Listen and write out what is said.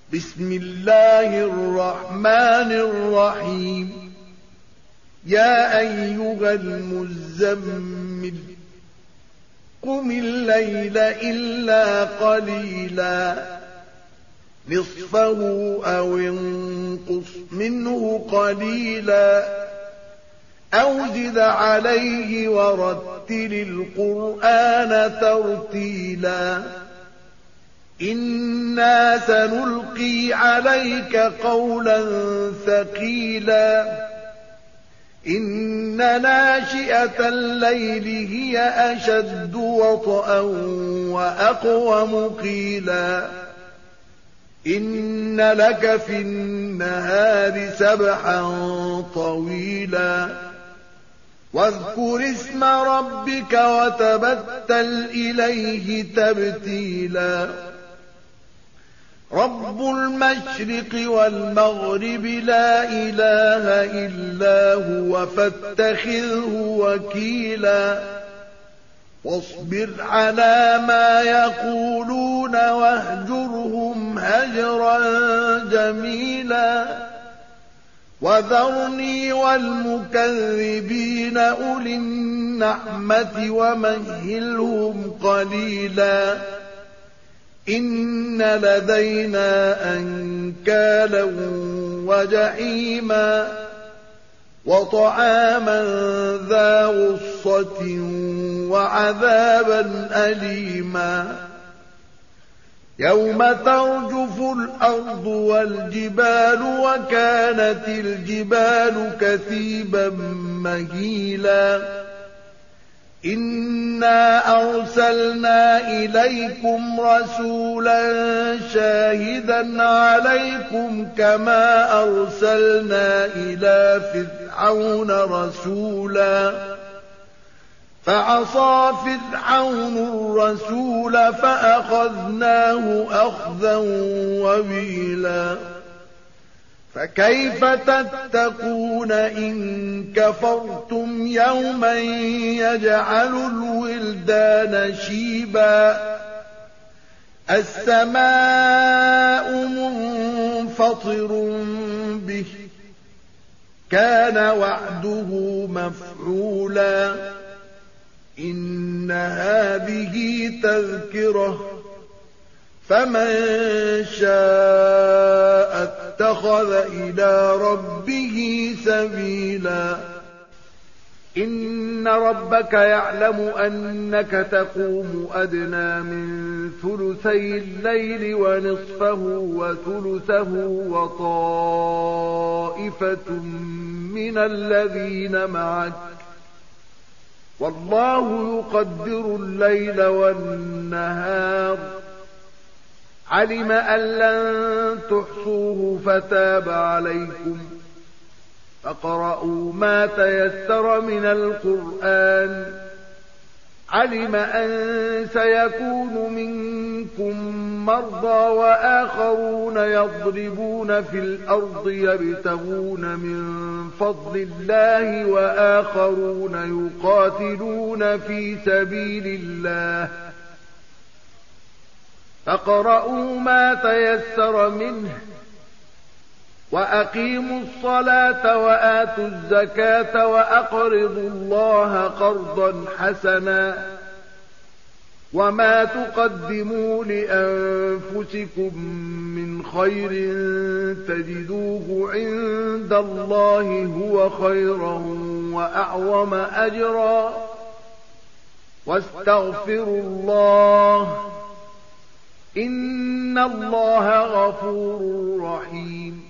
بسم الله الرحمن الرحيم. يا أيها المزمل قم الليل إلا قليلا نصفه أو انقص منه قليلا أو زد عليه ورتل القرآن ترتيلا إنا سنلقي عليك قولا ثقيلا إن ناشئة الليل هي أشد وطئا وأقوم قيلا إن لك في النهار سبحا طويلا واذكر اسم ربك وتبتل إليه تبتيلا رب المشرق والمغرب لا إله إلا هو فاتخذه وكيلا واصبر على ما يقولون واهجرهم هجرا جميلا وذرني والمكذبين أولي النعمة ومهلهم قليلا إن لدينا أنكالا وجحيما وطعاما ذا غصة وعذابا أليما يوم ترجف الأرض والجبال وكانت الجبال كثيبا مهيلا إنا أرسلنا إليكم رسولا شاهدا عليكم كما أرسلنا إلى فرعون رسولا فعصى فرعون الرسول فأخذناه أخذا وبيلا فكيف تتقون إن كفرتم يوما يجعل الولدان شيبا السماء منفطر به كان وعده مفعولا إن هذه تذكرة فمن شاء اتخذ إلى ربه سبيلا إن ربك يعلم أنك تقوم أدنى من ثلثي الليل ونصفه وثلثه وطائفة من الذين معك والله يقدر الليل والنهار علم أن لن تحصوه فتاب عليكم فاقرؤوا ما تيسر من القرآن علم أن سيكون منكم مرضى وآخرون يضربون في الأرض يبتغون من فضل الله وآخرون يقاتلون في سبيل الله فاقرؤوا ما تيسر منه وأقيموا الصلاة وآتوا الزكاة وأقرضوا الله قرضا حسنا وما تقدموا لأنفسكم من خير تجدوه عند الله هو خيرا وأعظم أجرا واستغفروا الله إن الله غفور رحيم